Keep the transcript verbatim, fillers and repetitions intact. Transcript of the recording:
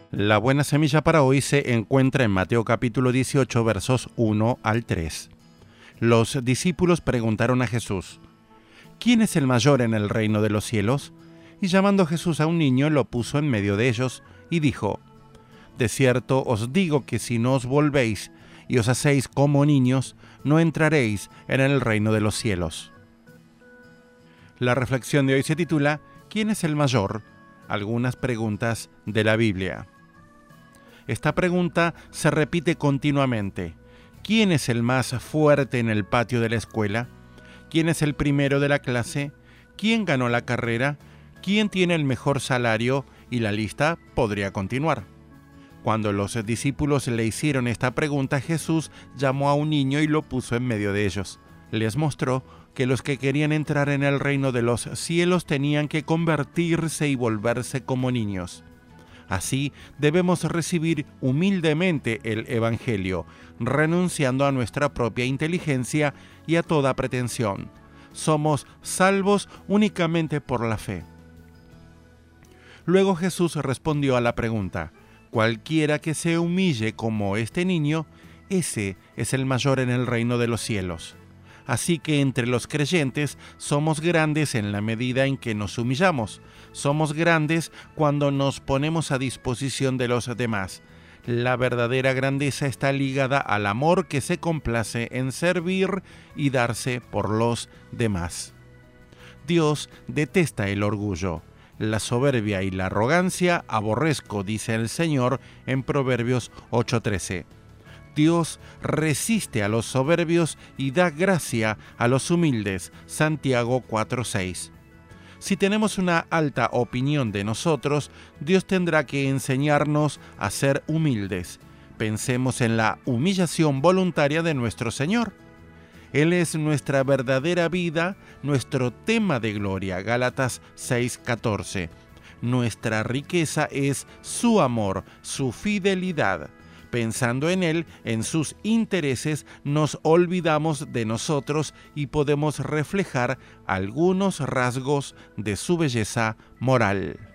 La buena semilla para hoy se encuentra en Mateo capítulo dieciocho, versos uno al tres. Los discípulos preguntaron a Jesús: ¿quién es el mayor en el reino de los cielos? Y llamando Jesús a un niño, lo puso en medio de ellos y dijo: de cierto os digo que si no os volvéis y os hacéis como niños, no entraréis en el reino de los cielos. La reflexión de hoy se titula ¿quién es el mayor? Algunas preguntas de la Biblia. Esta pregunta se repite continuamente. ¿Quién es el más fuerte en el patio de la escuela? ¿Quién es el primero de la clase? ¿Quién ganó la carrera? ¿Quién tiene el mejor salario? Y la lista podría continuar. Cuando los discípulos le hicieron esta pregunta, Jesús llamó a un niño y lo puso en medio de ellos. Les mostró que los que querían entrar en el reino de los cielos tenían que convertirse y volverse como niños. Así debemos recibir humildemente el Evangelio, renunciando a nuestra propia inteligencia y a toda pretensión. Somos salvos únicamente por la fe. Luego Jesús respondió a la pregunta: cualquiera que se humille como este niño, ese es el mayor en el reino de los cielos. Así que entre los creyentes somos grandes en la medida en que nos humillamos. Somos grandes cuando nos ponemos a disposición de los demás. La verdadera grandeza está ligada al amor que se complace en servir y darse por los demás. Dios detesta el orgullo. La soberbia y la arrogancia aborrezco, dice el Señor en Proverbios ocho trece. Dios resiste a los soberbios y da gracia a los humildes, Santiago cuatro seis. Si tenemos una alta opinión de nosotros, Dios tendrá que enseñarnos a ser humildes. Pensemos en la humillación voluntaria de nuestro Señor. Él es nuestra verdadera vida, nuestro tema de gloria, Gálatas seis catorce. Nuestra riqueza es su amor, su fidelidad. Pensando en Él, en sus intereses, nos olvidamos de nosotros y podemos reflejar algunos rasgos de su belleza moral.